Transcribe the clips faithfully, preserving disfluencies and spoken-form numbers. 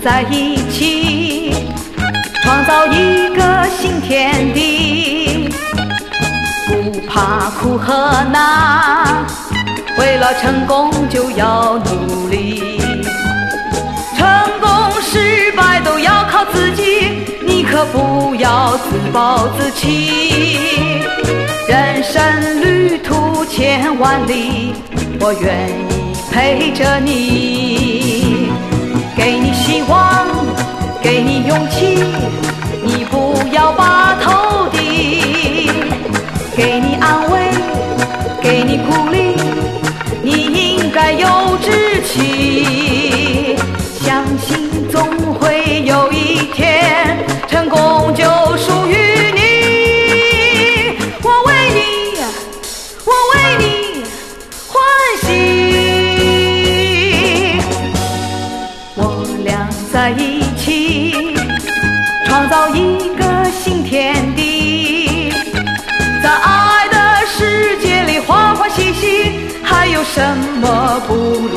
在一起，创造一个新天地。不怕苦和难，为了成功就要努力。成功失败都要靠自己，你可不要自暴自弃。人生旅途千万里，我愿意陪着你，给你希望，给你勇气，你不要把头低，给你安慰，给你鼓励，你应该有志气，相信总会有一天成功就属于你。我为你，我为你欢喜，我俩在一起，创造一个新天地。在爱的世界里欢欢喜喜，还有什么不如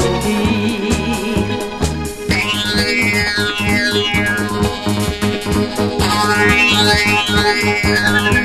意？